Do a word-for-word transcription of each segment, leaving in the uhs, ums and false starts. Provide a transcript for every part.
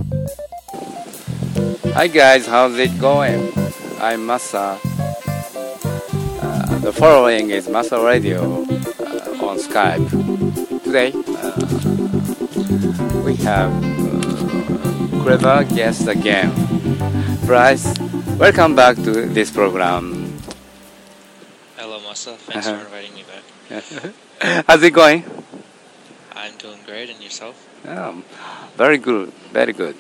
Hi guys, how's it going? I'm Masa. Uh, the following is Masa Radio uh, on Skype. Today uh, we have uh, clever guest again. Bryce, welcome back to this program. Hello Masa, thanks uh-huh. for inviting me back. How's it going? I'm doing great, and yourself? Um, very good, very good.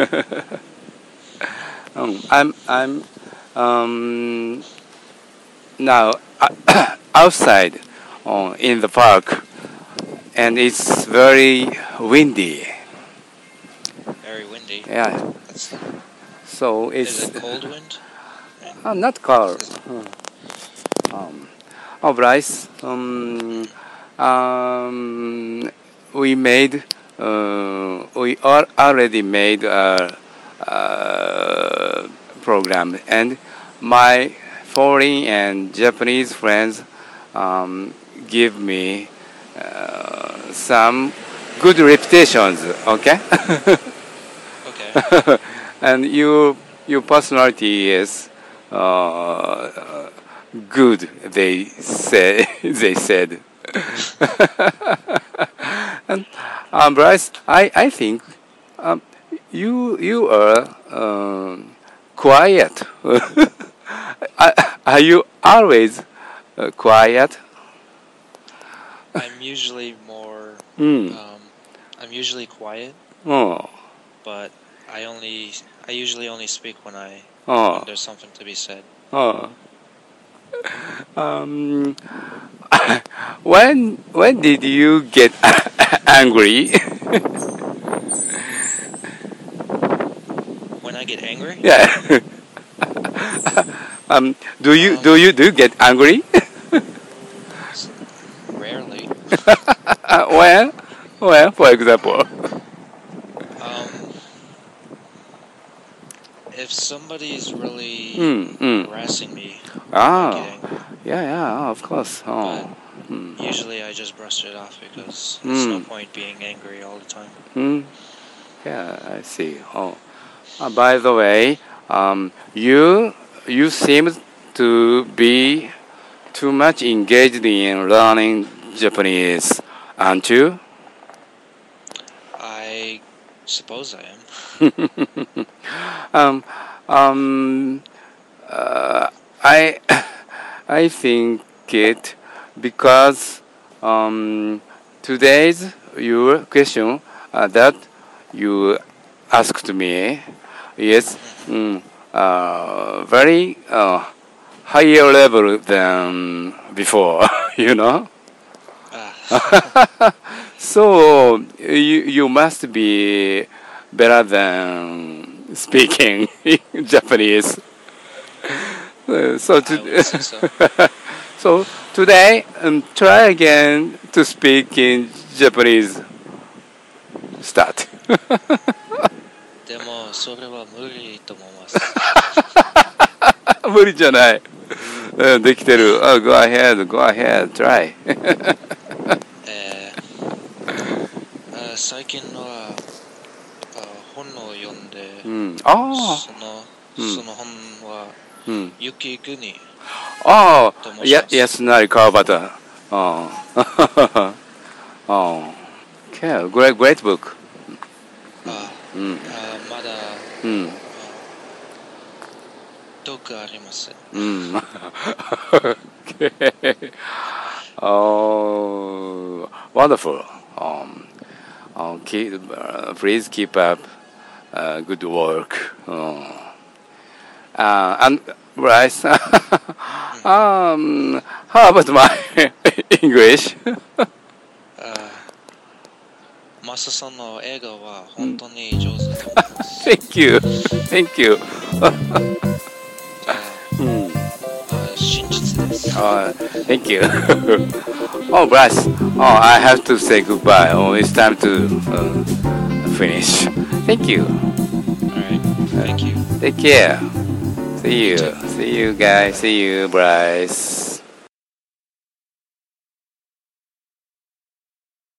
um, I'm I'm um, now uh, outside uh, in the park, and it's very windy. Very windy. Yeah. That's, so it's. Is it cold wind? Uh, not cold. Um, oh, Bryce. Um, um, we made. Uh, we are already made a, a program, and my foreign and Japanese friends um, give me uh, some good reputations. Okay. Okay. And your your personality is uh, good. They say they said. And um, Bryce, I, I think um, you you are um, quiet. Are you always uh, quiet? I'm usually more. Mm. Um, I'm usually quiet. Oh. But I only I usually only speak when I oh. when there's something to be said. Oh. Um. When when did you get angry? When I get angry? Yeah. um. Do you um, do you do you get angry? Rarely. When? When? For example. Um. If somebody's really mm, mm. harassing me, ah. I get angry. Yeah, yeah, of course. Oh. But mm. usually I just brush it off because there's mm. no point being angry all the time. Mm. Yeah, I see. Oh. Uh, by the way, um, you you seem to be too much engaged in learning Japanese, aren't you? I suppose I am. um, um, uh, I I think it because um, today's your question uh, that you asked me is mm, uh, very uh, higher level than before, you know. Ah. So you you must be better than speaking Japanese. Uh, so, to, so. so today, um, try again to speak in Japanese. Start. でもそれは無理と思います。 無理じゃない。うん、できてる。Oh, go ahead, go ahead, try. えー、最近は本を読んで、 うん、あその、うん、その本は、うん、雪国。 ああ、や安成川端。ああ。ああ。Okay, great, great book. あ、うん、あまだ、うん、読ありません。うん。 Okay. Oh, wonderful. Um, uh, keep, uh, please keep up uh, good work. Uh, uh, and Bryce, um, how about my English? マサさんの映画は本当に上手だと思います。 Thank you, thank you. うん、真実です。 Uh, thank you. Oh, Bryce. Oh, I have to say goodbye. Oh, it's time to uh, finish. Thank you. Alright, thank you. Take care. See you. See you, guys. See you, Bryce.